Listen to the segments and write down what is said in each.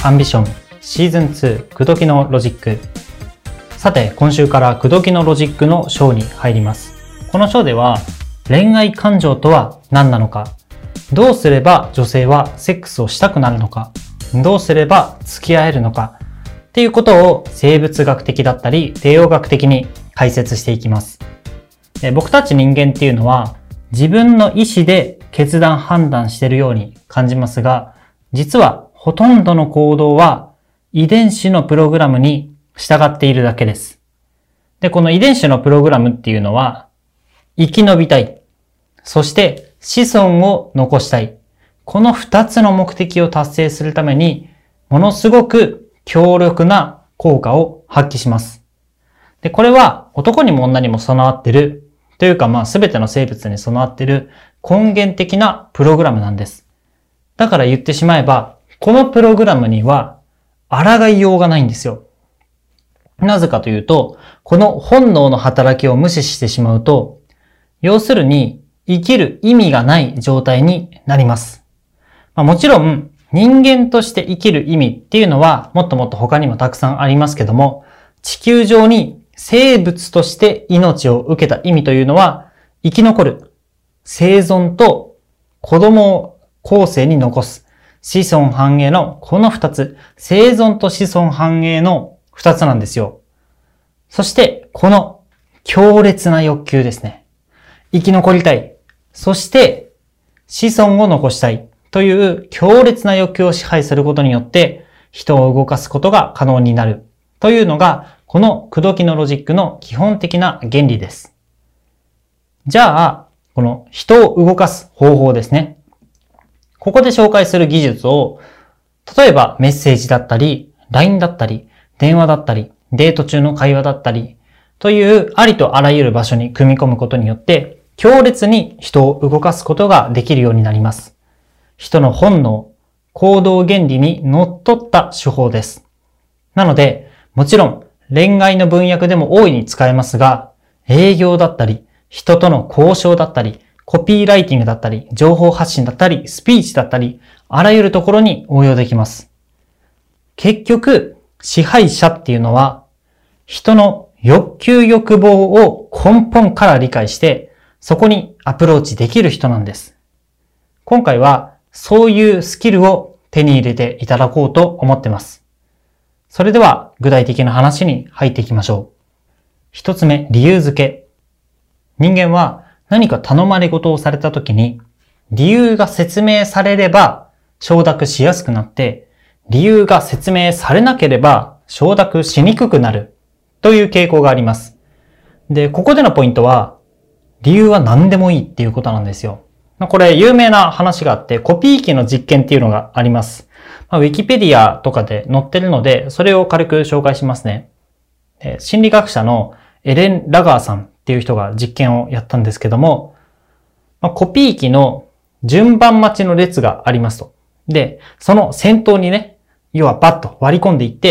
アンビションシーズン2口説きのロジック。さて、今週から口説きのロジックの章に入ります。この章では恋愛感情とは何なのか、どうすれば女性はセックスをしたくなるのか、どうすれば付き合えるのかっていうことを生物学的だったり帝王学的に解説していきます。僕たち人間っていうのは自分の意思で決断判断しているように感じますが、実はほとんどの行動は遺伝子のプログラムに従っているだけです。で、この遺伝子のプログラムっていうのは、生き延びたい、そして子孫を残したい。この2つの目的を達成するために、ものすごく強力な効果を発揮します。で、これは男にも女にも備わってる、というか全ての生物に備わってる根源的なプログラムなんです。だから言ってしまえば、このプログラムには抗いようがないんですよ。なぜかというと、この本能の働きを無視してしまうと、要するに生きる意味がない状態になります。もちろん人間として生きる意味っていうのはもっともっと他にもたくさんありますけども、地球上に生物として命を受けた意味というのは、生き残る、生存と子供を後世に残す、子孫繁栄のこの2つ、生存と子孫繁栄の2つなんですよ。そしてこの強烈な欲求ですね。生き残りたい、そして子孫を残したいという強烈な欲求を支配することによって人を動かすことが可能になるというのが、この口説きのロジックの基本的な原理です。じゃあ、この人を動かす方法ですね。ここで紹介する技術を、例えばメッセージだったり、LINE だったり、電話だったり、デート中の会話だったり、というありとあらゆる場所に組み込むことによって、強烈に人を動かすことができるようになります。人の本能、行動原理にのっとった手法です。なので、もちろん恋愛の分野でも大いに使えますが、営業だったり、人との交渉だったり、コピーライティングだったり、情報発信だったり、スピーチだったり、あらゆるところに応用できます。結局、支配者っていうのは、人の欲求欲望を根本から理解して、そこにアプローチできる人なんです。今回は、そういうスキルを手に入れていただこうと思ってます。それでは、具体的な話に入っていきましょう。一つ目、理由付け。人間は何か頼まれ事をされたときに、理由が説明されれば承諾しやすくなって、理由が説明されなければ承諾しにくくなるという傾向があります。で、ここでのポイントは、理由は何でもいいっていうことなんですよ。これ有名な話があって、コピー機の実験っていうのがあります。ウィキペディアとかで載ってるので、それを軽く紹介しますね。心理学者のエレン・ラガーさんっていう人が実験をやったんですけども、コピー機の順番待ちの列がありますと。で、その先頭にね、要はバッと割り込んでいって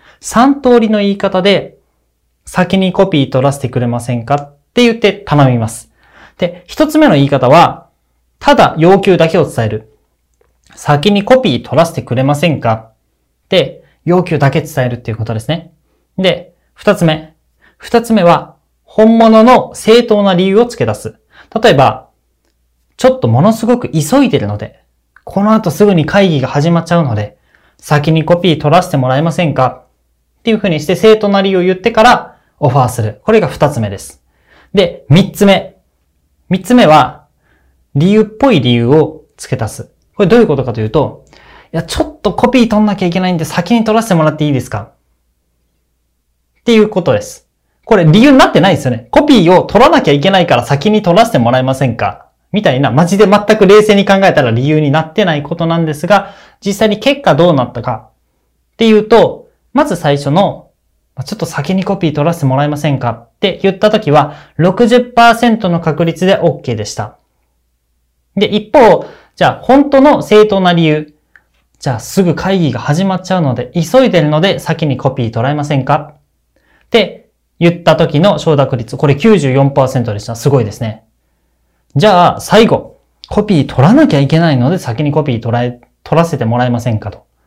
、3通りの言い方で先にコピー取らせてくれませんかって言って頼みます。で、1つ目の言い方は、ただ要求だけを伝える。先にコピー取らせてくれませんかで、要求だけ伝えるっていうことですね。で、2つ目は、本物の正当な理由を付け出す。例えば、ちょっとものすごく急いでるので、この後すぐに会議が始まっちゃうので、先にコピー取らせてもらえませんかっていう風にして正当な理由を言ってからオファーする。これが2つ目です。で、3つ目は、理由っぽい理由を付け足す。これどういうことかというと、いや、ちょっとコピー取んなきゃいけないんで先に取らせてもらっていいですかっていうことです。これ理由になってないですよね。コピーを取らなきゃいけないから先に取らせてもらえませんかみたいな、マジで全く冷静に考えたら理由になってないことなんですが、実際に結果どうなったかっていうと、まず最初の、ちょっと先にコピー取らせてもらえませんかって言ったときは、60% の確率で OK でした。で、一方、じゃあ本当の正当な理由。じゃあすぐ会議が始まっちゃうので、急いでるので先にコピー取られませんかって言った時の承諾率、これ 94% でした。すごいですね。じゃあ最後、コピー取らなきゃいけないので先にコピー取らせてもらえませんかと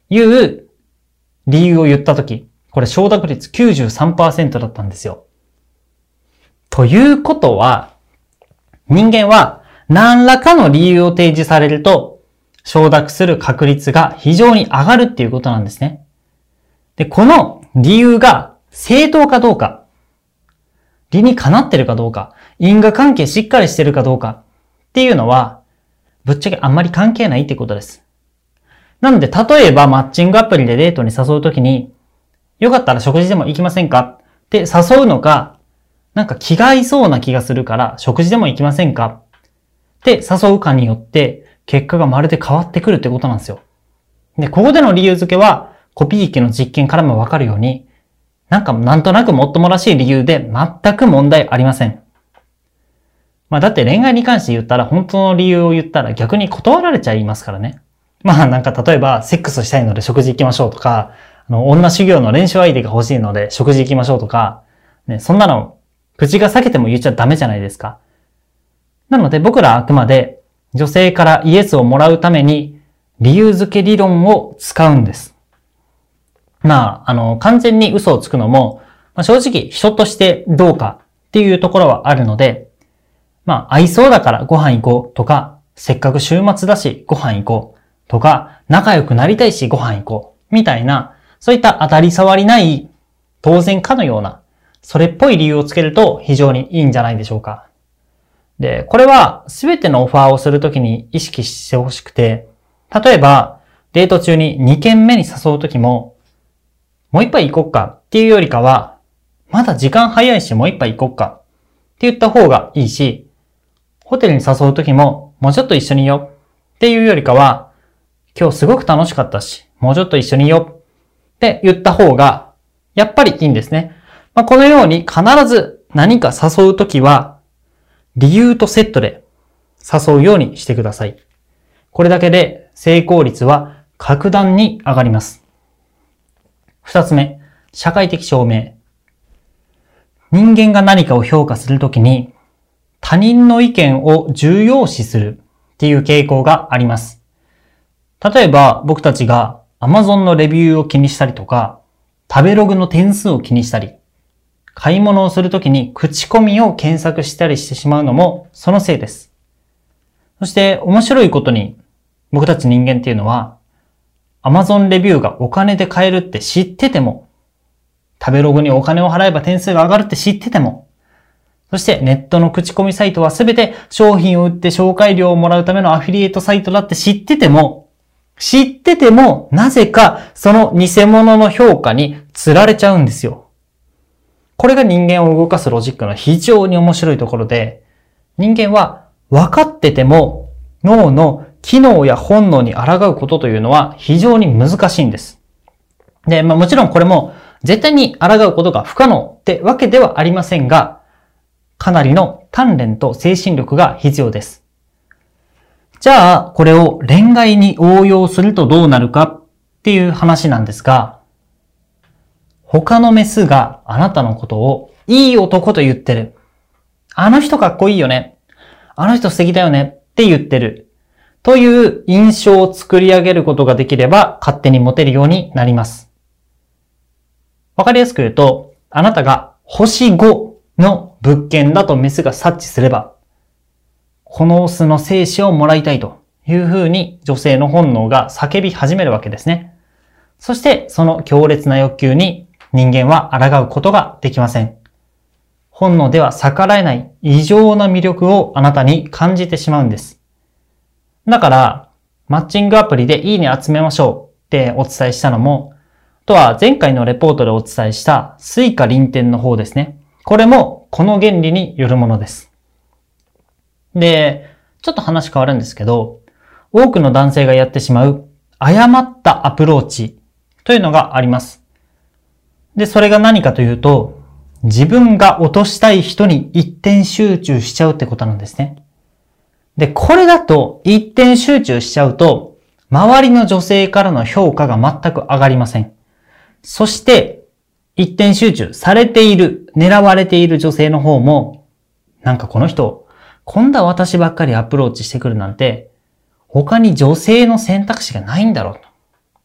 いう理由を言ったとき、これ承諾率 93% だったんですよ。ということは、人間は何らかの理由を提示されると、承諾する確率が非常に上がるっていうことなんですね。で、この理由が正当かどうか、理にかなってるかどうか、因果関係しっかりしてるかどうかっていうのは、ぶっちゃけあんまり関係ないってことです。なので、例えばマッチングアプリでデートに誘うときに、よかったら食事でも行きませんかって誘うのか、なんか気が合いそうな気がするから食事でも行きませんかって誘うかによって結果がまるで変わってくるってことなんですよ。で、ここでの理由付けはコピー機の実験からもわかるように、なんとなくもっともらしい理由で全く問題ありません。だって恋愛に関して言ったら本当の理由を言ったら逆に断られちゃいますからね。例えばセックスしたいので食事行きましょうとか、女修行の練習相手が欲しいので食事行きましょうとか、ね、そんなの口が裂けても言っちゃダメじゃないですか。なので僕らあくまで女性からイエスをもらうために理由付け理論を使うんです。完全に嘘をつくのも、正直人としてどうかっていうところはあるので、合いそうだからご飯行こうとか、せっかく週末だしご飯行こうとか、仲良くなりたいしご飯行こうみたいな、そういった当たり障りない当然かのような、それっぽい理由をつけると非常にいいんじゃないでしょうか。で、これは全てのオファーをするときに意識してほしくて、例えばデート中に2軒目に誘うときも、もう一杯行こっかっていうよりかは、まだ時間早いしもう一杯行こっかって言った方がいいし、ホテルに誘うときももうちょっと一緒にいよっていうよりかは、今日すごく楽しかったし、もうちょっと一緒にいよって言った方がやっぱりいいんですね。このように必ず何か誘うときは理由とセットで誘うようにしてください。これだけで成功率は格段に上がります。二つ目、社会的証明。人間が何かを評価するときに他人の意見を重要視するっていう傾向があります。例えば僕たちが Amazon のレビューを気にしたりとか、食べログの点数を気にしたり、買い物をするときに口コミを検索したりしてしまうのもそのせいです。そして面白いことに僕たち人間っていうのは Amazon レビューがお金で買えるって知ってても、食べログにお金を払えば点数が上がるって知ってても、そしてネットの口コミサイトはすべて商品を売って紹介料をもらうためのアフィリエイトサイトだって知ってても、なぜかその偽物の評価に釣られちゃうんですよ。これが人間を動かすロジックの非常に面白いところで、人間は分かってても脳の機能や本能に抗うことというのは非常に難しいんです。で、もちろんこれも絶対に抗うことが不可能ってわけではありませんが、かなりの鍛錬と精神力が必要です。じゃあ、これを恋愛に応用するとどうなるかっていう話なんですが、他のメスがあなたのことをいい男と言ってる。あの人かっこいいよね。あの人素敵だよねって言ってる。という印象を作り上げることができれば勝手にモテるようになります。わかりやすく言うと、あなたが星5の物件だとメスが察知すれば、このオスの精子をもらいたいというふうに女性の本能が叫び始めるわけですね。そしてその強烈な欲求に人間は抗うことができません。本能では逆らえない異常な魅力をあなたに感じてしまうんです。だから、マッチングアプリでいいね集めましょうってお伝えしたのも、あとは前回のレポートでお伝えしたスイカ臨転の方ですね。これもこの原理によるものです。で、ちょっと話変わるんですけど、多くの男性がやってしまう誤ったアプローチというのがあります。で、それが何かというと、自分が落としたい人に一点集中しちゃうってことなんですね。で、これだと一点集中しちゃうと、周りの女性からの評価が全く上がりません。そして、一点集中されている、狙われている女性の方も、この人、今度は私ばっかりアプローチしてくるなんて、他に女性の選択肢がないんだろうと。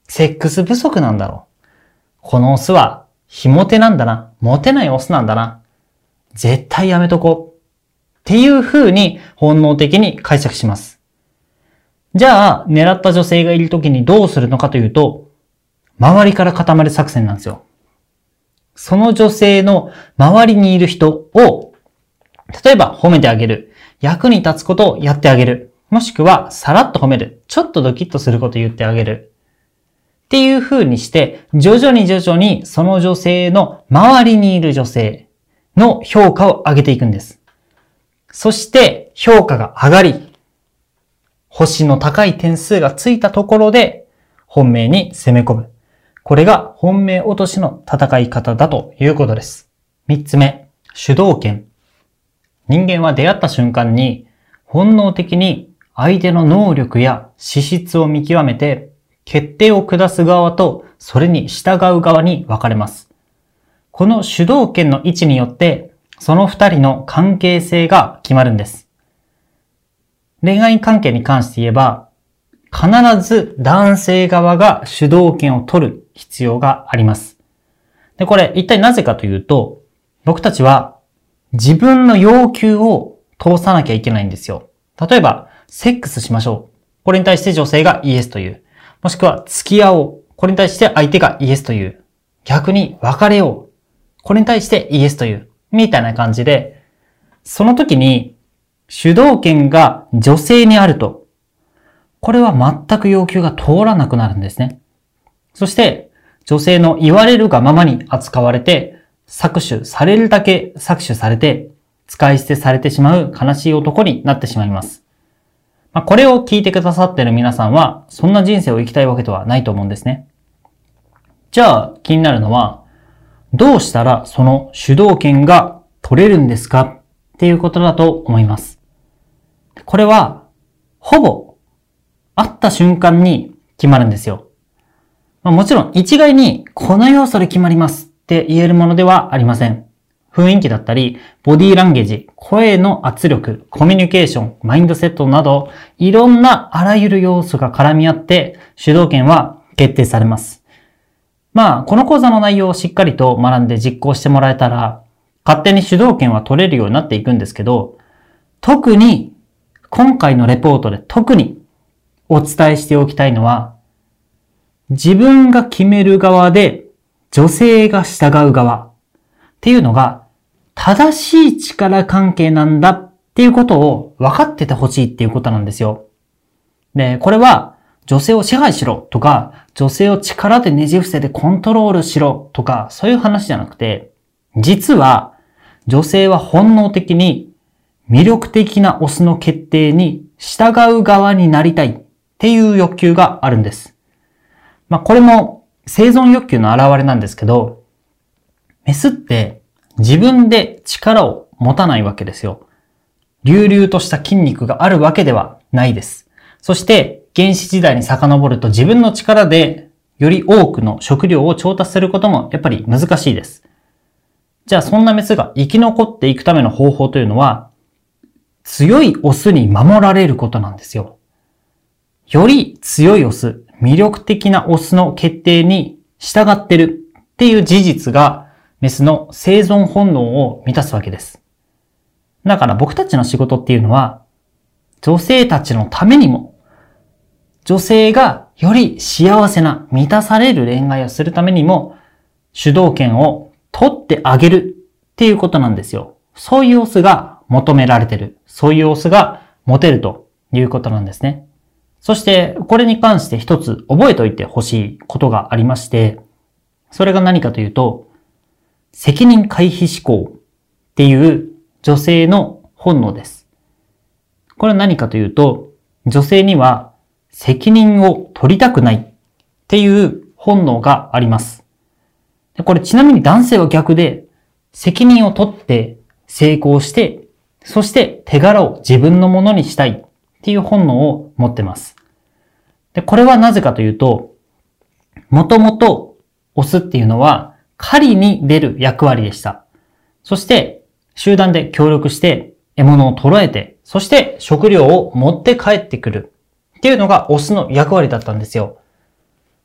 セックス不足なんだろう。このオスは、非モテなんだな。モテないオスなんだな。絶対やめとこう。っていう風に本能的に解釈します。じゃあ、狙った女性がいるときにどうするのかというと、周りから固まる作戦なんですよ。その女性の周りにいる人を、例えば褒めてあげる。役に立つことをやってあげる。もしくは、さらっと褒める。ちょっとドキッとすることを言ってあげる。っていう風にして、徐々にその女性の周りにいる女性の評価を上げていくんです。そして評価が上がり、星の高い点数がついたところで本命に攻め込む。これが本命落としの戦い方だということです。3つ目、主導権。人間は出会った瞬間に本能的に相手の能力や資質を見極めて決定を下す側とそれに従う側に分かれます。この主導権の位置によってその2人の関係性が決まるんです。恋愛関係に関して言えば必ず男性側が主導権を取る必要があります。で、これ一体なぜかというと、僕たちは自分の要求を通さなきゃいけないんですよ。例えば、セックスしましょう。これに対して女性がイエスという。もしくは、付き合おう。これに対して相手がイエスという。逆に、別れよう。これに対してイエスという。みたいな感じで、その時に、主導権が女性にあると、これは全く要求が通らなくなるんですね。そして、女性の言われるがままに扱われて、搾取されるだけ搾取されて、使い捨てされてしまう悲しい男になってしまいます。これを聞いてくださっている皆さんは、そんな人生を生きたいわけではないと思うんですね。じゃあ、気になるのは、どうしたらその主導権が取れるんですかっていうことだと思います。これは、ほぼ、会った瞬間に決まるんですよ。もちろん、一概に、この要素で決まりますって言えるものではありません。雰囲気だったり、ボディーランゲージ、声の圧力、コミュニケーション、マインドセットなど、いろんなあらゆる要素が絡み合って、主導権は決定されます。この講座の内容をしっかりと学んで実行してもらえたら、勝手に主導権は取れるようになっていくんですけど、特に、今回のレポートで特にお伝えしておきたいのは、自分が決める側で、女性が従う側っていうのが正しい力関係なんだっていうことを分かっててほしいっていうことなんですよ。で、これは女性を支配しろとか、女性を力でねじ伏せてコントロールしろとか、そういう話じゃなくて、実は女性は本能的に魅力的なオスの決定に従う側になりたいっていう欲求があるんです。これも生存欲求の表れなんですけど、メスって自分で力を持たないわけですよ。隆々とした筋肉があるわけではないです。そして原始時代に遡ると自分の力でより多くの食料を調達することもやっぱり難しいです。じゃあそんなメスが生き残っていくための方法というのは、強いオスに守られることなんですよ。より強いオス、魅力的なオスの決定に従ってるっていう事実がメスの生存本能を満たすわけです。だから僕たちの仕事っていうのは、女性たちのためにも、女性がより幸せな満たされる恋愛をするためにも、主導権を取ってあげるっていうことなんですよ。そういうオスが求められてる。そういうオスがモテるということなんですね。そして、これに関して一つ覚えておいてほしいことがありまして、それが何かというと、責任回避思考っていう女性の本能です。これは何かというと、女性には責任を取りたくないっていう本能があります。これちなみに男性は逆で、責任を取って成功して、そして手柄を自分のものにしたいっていう本能を持ってます。で、これはなぜかというと、もともとオスっていうのは狩りに出る役割でした。そして集団で協力して獲物を捕らえて、そして食料を持って帰ってくるっていうのがオスの役割だったんですよ。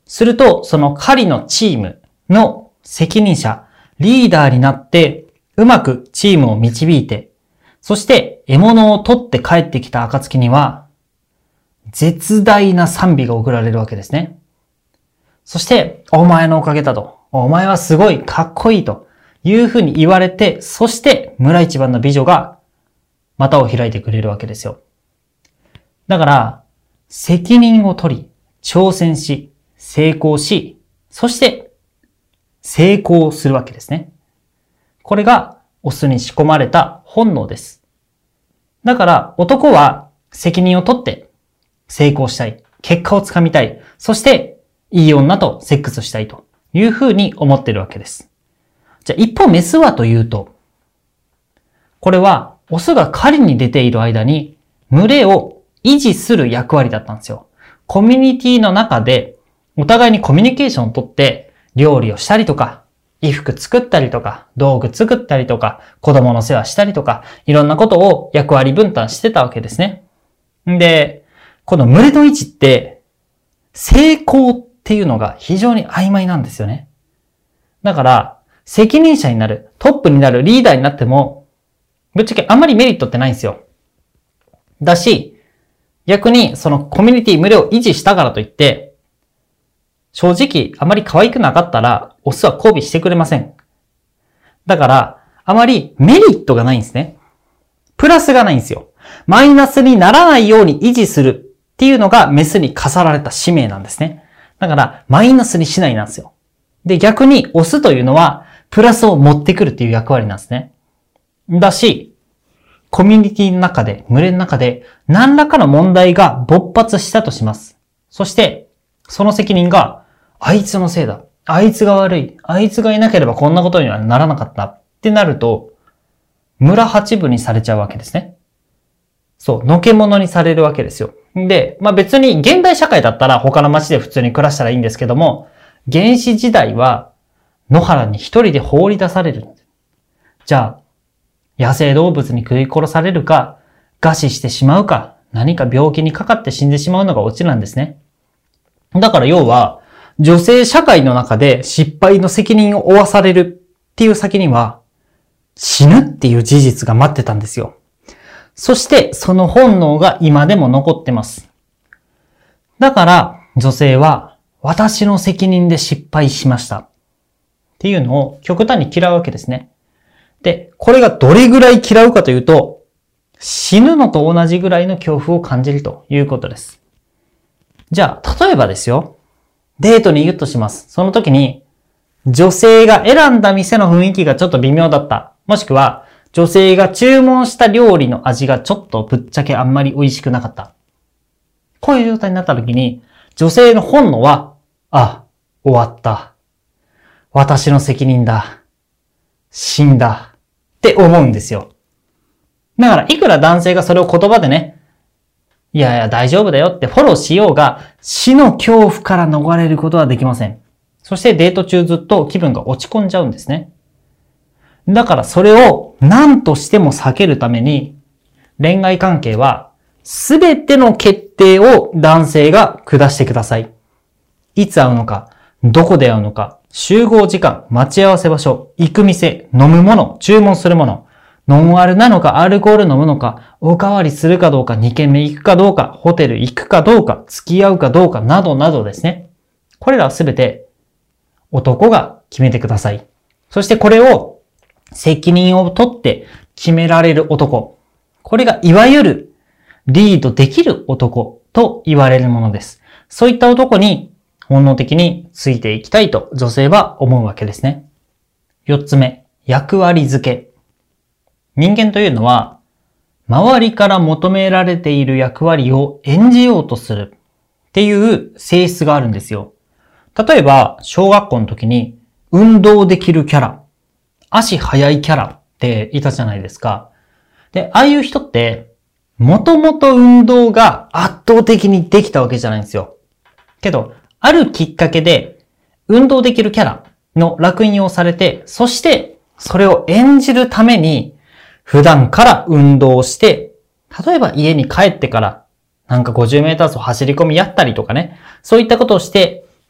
すると、その狩りのチームの責任者、リーダーになって、うまくチームを導いて、そして獲物を取って帰ってきた暁には、絶大な賛美が贈られるわけですね。そして、お前のおかげだと。お前はすごいかっこいいというふうに言われて、そして村一番の美女が股を開いてくれるわけですよ。だから、責任を取り、挑戦し、成功し、そして成功するわけですね。これがオスに仕込まれた本能です。だから男は責任を取って成功したい。結果をつかみたい。そしていい女とセックスしたいというふうに思っているわけです。じゃあ一方メスはというと、これはオスが狩りに出ている間に群れを維持する役割だったんですよ。コミュニティの中でお互いにコミュニケーションをとって料理をしたりとか、衣服作ったりとか、道具作ったりとか、子供の世話したりとか、いろんなことを役割分担してたわけですね。で、この群れの位置って、成功っていうのが非常に曖昧なんですよね。だから、責任者になる、トップになる、リーダーになっても、ぶっちゃけあんまりメリットってないんですよ。だし、逆にそのコミュニティ、群れを維持したからといって、正直、あまり可愛くなかったら、オスは交尾してくれません。だから、あまりメリットがないんですね。プラスがないんですよ。マイナスにならないように維持するっていうのがメスに課された使命なんですね。だから、マイナスにしないなんですよ。で、逆にオスというのは、プラスを持ってくるっていう役割なんですね。だし、コミュニティの中で、群れの中で、何らかの問題が勃発したとします。そして、その責任が、あいつのせいだ。あいつが悪い。あいつがいなければこんなことにはならなかったってなると、村八分にされちゃうわけですね。そう、のけ者にされるわけですよ。で、別に現代社会だったら他の町で普通に暮らしたらいいんですけども、原始時代は野原に一人で放り出される。じゃあ、野生動物に食い殺されるか、餓死してしまうか、何か病気にかかって死んでしまうのがオチなんですね。だから要は、女性社会の中で失敗の責任を負わされるっていう先には死ぬっていう事実が待ってたんですよ。そしてその本能が今でも残ってます。だから女性は私の責任で失敗しましたっていうのを極端に嫌うわけですね。で、これがどれぐらい嫌うかというと死ぬのと同じぐらいの恐怖を感じるということです。じゃあ例えばですよ。デートに行くとします。その時に、女性が選んだ店の雰囲気がちょっと微妙だった。もしくは、女性が注文した料理の味がちょっとぶっちゃけあんまり美味しくなかった。こういう状態になった時に、女性の本能は、終わった。私の責任だ。死んだ。って思うんですよ。だから、いくら男性がそれを言葉でね、いやいや大丈夫だよってフォローしようが死の恐怖から逃れることはできません。そしてデート中ずっと気分が落ち込んじゃうんですね。だからそれを何としても避けるために恋愛関係はすべての決定を男性が下してください。いつ会うのか、どこで会うのか、集合時間、待ち合わせ場所、行く店、飲むもの、注文するもの、ノンアルなのかアルコール飲むのか、おかわりするかどうか、2軒目行くかどうか、ホテル行くかどうか、付き合うかどうかなどなどですね。これらはすべて男が決めてください。そしてこれを責任を取って決められる男。これがいわゆるリードできる男と言われるものです。そういった男に本能的についていきたいと女性は思うわけですね。4つ目、役割付け。人間というのは、周りから求められている役割を演じようとするっていう性質があるんですよ。例えば、小学校の時に運動できるキャラ、足速いキャラっていたじゃないですか。で、ああいう人って、もともと運動が圧倒的にできたわけじゃないんですよ。けど、あるきっかけで、運動できるキャラの烙印をされて、そしてそれを演じるために、普段から運動して、例えば家に帰ってから、なんか50メーター走走り込みやったりとかね、そういったことをして、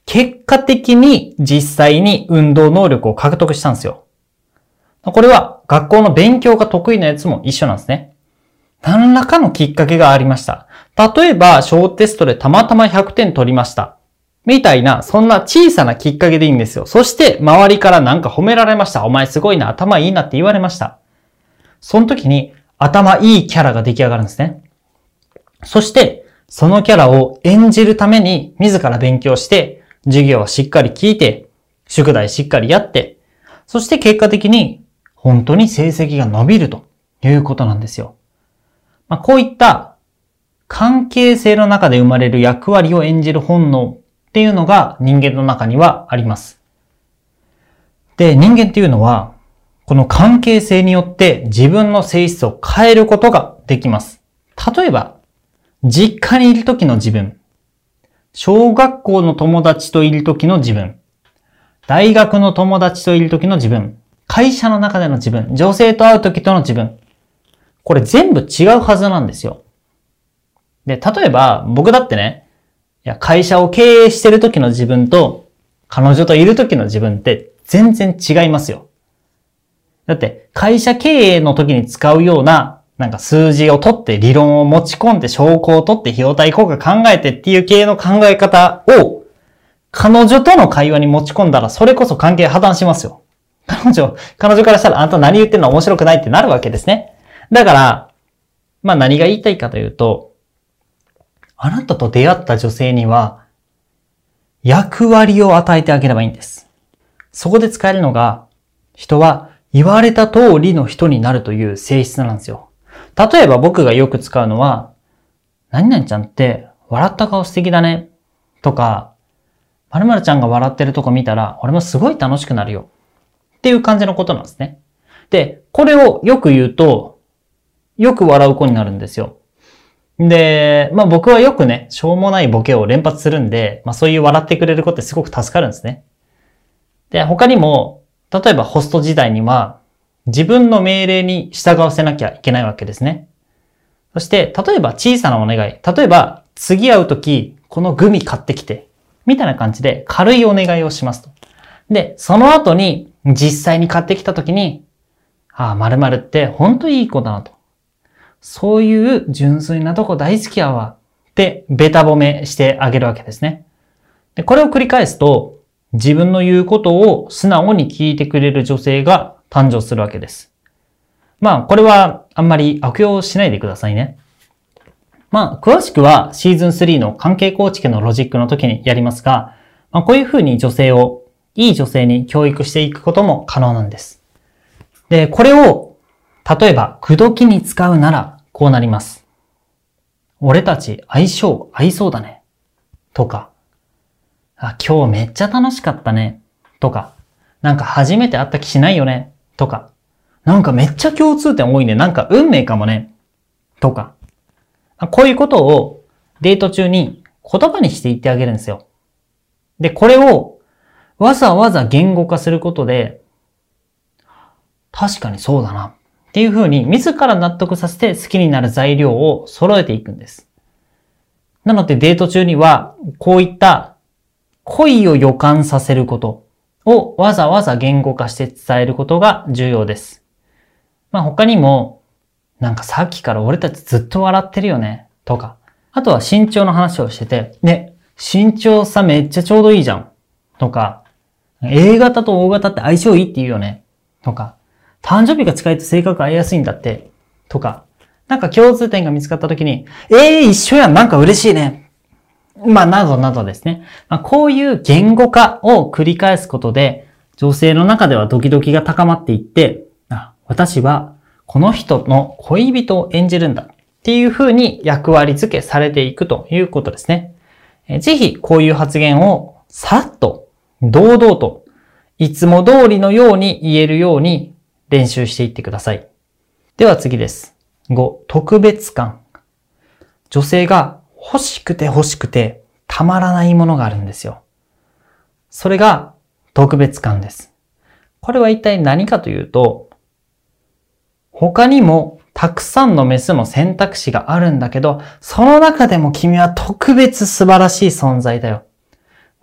結果的に実際に運動能力を獲得したんですよ。これは学校の勉強が得意なやつも一緒なんですね。何らかのきっかけがありました。例えば、小テストでたまたま100点取りました。みたいな、そんな小さなきっかけでいいんですよ。そして、周りからなんか褒められました。お前すごいな、頭いいなって言われました。その時に、頭いいキャラが出来上がるんですね。そして、そのキャラを演じるために、自ら勉強して、授業はしっかり聞いて、宿題しっかりやって、そして結果的に、本当に成績が伸びるということなんですよ。こういった関係性の中で生まれる役割を演じる本能っていうのが人間の中にはあります。で、人間っていうのは、この関係性によって自分の性質を変えることができます。例えば、実家にいる時の自分、小学校の友達といる時の自分、大学の友達といる時の自分、会社の中での自分、女性と会う時との自分、これ全部違うはずなんですよ。で、例えば僕だってね、会社を経営してる時の自分と彼女といる時の自分って全然違いますよ。だって会社経営の時に使うようななんか数字を取って理論を持ち込んで証拠を取って費用対効果考えてっていう系の考え方を彼女との会話に持ち込んだらそれこそ関係破綻しますよ。彼女からしたらあんた何言ってんの面白くないってなるわけですね。だから、何が言いたいかというと、あなたと出会った女性には役割を与えてあげればいいんです。そこで使えるのが、人は言われた通りの人になるという性質なんですよ。例えば僕がよく使うのは、何々ちゃんって笑った顔素敵だねとか、〇〇ちゃんが笑ってるとこ見たら俺もすごい楽しくなるよっていう感じのことなんですね。で、これをよく言うと、よく笑う子になるんですよ。で、僕はよくね、しょうもないボケを連発するんで、そういう笑ってくれる子ってすごく助かるんですね。で、他にも、例えばホスト時代には、自分の命令に従わせなきゃいけないわけですね。そして、例えば小さなお願い。例えば、次会うとき、このグミ買ってきて、みたいな感じで軽いお願いをしますと。で、その後に、実際に買ってきたときに、〇〇って本当にいい子だなと。そういう純粋なとこ大好きやわってベタ褒めしてあげるわけですね。で、これを繰り返すと自分の言うことを素直に聞いてくれる女性が誕生するわけです。これはあんまり悪用しないでくださいね。詳しくはシーズン3の関係構築のロジックの時にやりますが、こういうふうに女性をいい女性に教育していくことも可能なんです。で、これを例えば口説きに使うならこうなります。俺たち相性合いそうだね。とか、今日めっちゃ楽しかったね。とか、なんか初めて会った気しないよね。とか、なんかめっちゃ共通点多いね。なんか運命かもね。とか、こういうことをデート中に言葉にして言ってあげるんですよ。で、これをわざわざ言語化することで、確かにそうだなっていう風に自ら納得させて好きになる材料を揃えていくんです。なのでデート中にはこういった恋を予感させることをわざわざ言語化して伝えることが重要です。他にもなんかさっきから俺たちずっと笑ってるよねとか、あとは身長の話をしてて、ね、身長差めっちゃちょうどいいじゃんとか、A 型と O 型って相性いいって言うよねとか、誕生日が近いと性格合いやすいんだってとか、なんか共通点が見つかった時に、一緒やん、なんか嬉しいね。などなどですね。こういう言語化を繰り返すことで、女性の中ではドキドキが高まっていって、私はこの人の恋人を演じるんだっていう風に役割付けされていくということですね。ぜひこういう発言をさらっと、堂々と、いつも通りのように言えるように練習していってください。では次です。5、特別感。女性が欲しくてたまらないものがあるんですよ。それが特別感です。これは一体何かというと、他にもたくさんのメスの選択肢があるんだけど、その中でも君は特別素晴らしい存在だよ。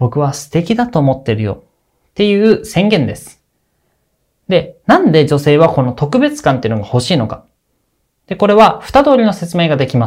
僕は素敵だと思ってるよっていう宣言です。で、なんで女性はこの特別感っていうのが欲しいのか。で、これは2通りの説明ができます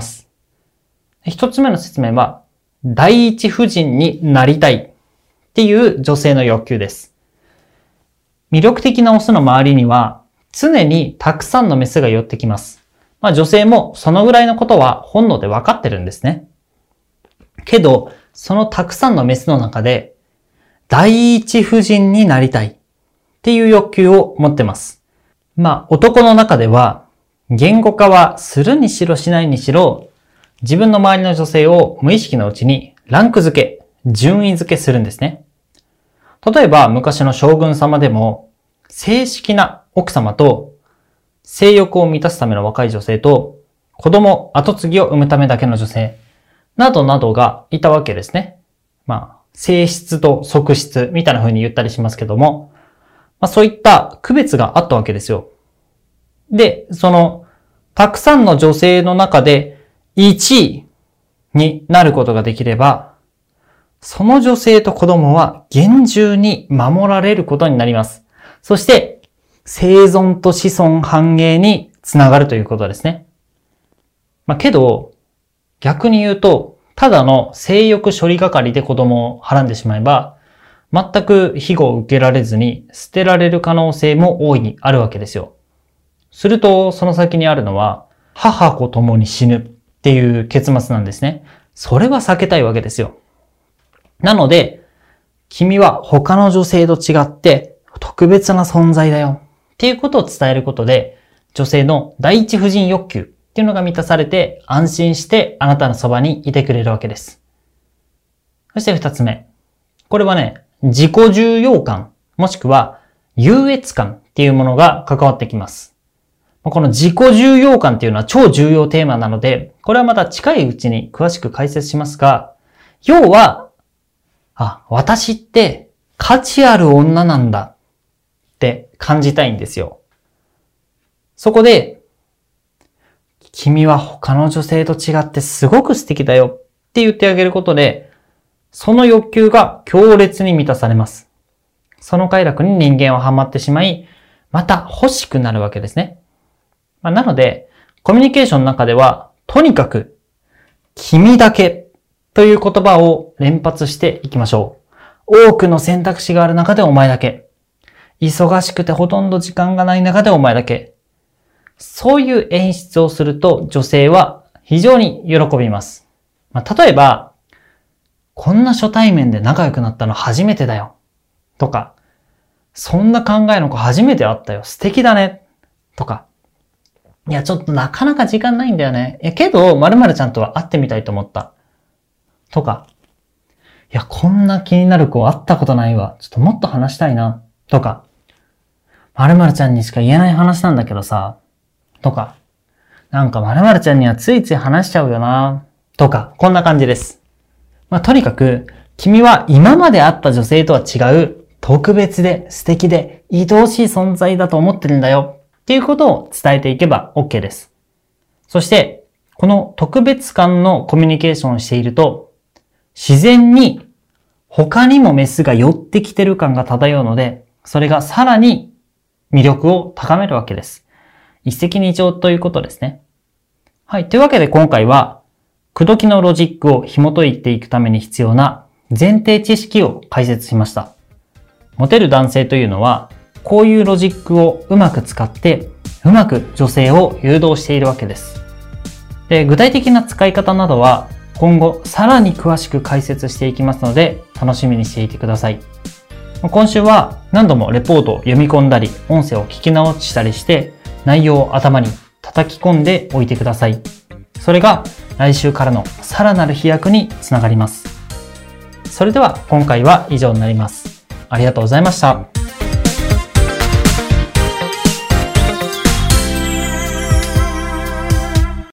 。1つ目の説明は、第一夫人になりたいっていう女性の欲求です。魅力的なオスの周りには常にたくさんのメスが寄ってきます。女性もそのぐらいのことは本能で分かってるんですね。けど、そのたくさんのメスの中で、第一夫人になりたいっていう欲求を持ってます。男の中では、言語化はするにしろしないにしろ、自分の周りの女性を無意識のうちにランク付け、順位付けするんですね。例えば昔の将軍様でも、正式な奥様と性欲を満たすための若い女性と子供、後継ぎを産むためだけの女性などなどがいたわけですね。性質と側質みたいな風に言ったりしますけども、そういった区別があったわけですよ。で、そのたくさんの女性の中で1位になることができれば、その女性と子供は厳重に守られることになります。そして、生存と子孫繁栄につながるということですね。けど、逆に言うと、ただの性欲処理係で子供をはらんでしまえば、全く庇護を受けられずに捨てられる可能性も大いにあるわけですよ。すると、その先にあるのは、母子共に死ぬっていう結末なんですね。それは避けたいわけですよ。なので、君は他の女性と違って特別な存在だよっていうことを伝えることで、女性の第一夫人欲求っていうのが満たされて安心してあなたのそばにいてくれるわけです。そして2つ目。これはね、自己重要感もしくは優越感っていうものが関わってきます。この自己重要感っていうのは超重要テーマなので、これはまた近いうちに詳しく解説しますが、要は、私って価値ある女なんだって感じたいんですよ。そこで、君は他の女性と違ってすごく素敵だよって言ってあげることで、その欲求が強烈に満たされます。その快楽に人間はハマってしまい、また欲しくなるわけですね。なので、コミュニケーションの中では、とにかく、君だけという言葉を連発していきましょう。多くの選択肢がある中でお前だけ。忙しくてほとんど時間がない中でお前だけ。そういう演出をすると女性は非常に喜びます。例えば、こんな初対面で仲良くなったの初めてだよ。とか、そんな考えの子初めて会ったよ。素敵だね。とか、いや、ちょっとなかなか時間ないんだよね。けど、〇〇ちゃんとは会ってみたいと思った。とか、いや、こんな気になる子会ったことないわ。ちょっともっと話したいな。とか、〇〇ちゃんにしか言えない話なんだけどさ。とか、なんか〇〇ちゃんにはついつい話しちゃうよな。とか、こんな感じです。とにかく、君は今まで会った女性とは違う、特別で素敵で愛おしい存在だと思ってるんだよ。っていうことを伝えていけば OK です。そして、この特別感のコミュニケーションをしていると、自然に他にもメスが寄ってきてる感が漂うので、それがさらに魅力を高めるわけです。一石二鳥ということですね。はい。というわけで今回は、口説きのロジックを紐解いていくために必要な前提知識を解説しました。モテる男性というのは、こういうロジックをうまく使って、うまく女性を誘導しているわけです。で、具体的な使い方などは、今後さらに詳しく解説していきますので、楽しみにしていてください。今週は何度もレポートを読み込んだり、音声を聞き直したりして、内容を頭に叩き込んでおいてください。それが来週からのさらなる飛躍につながります。それでは今回は以上になります。ありがとうございました。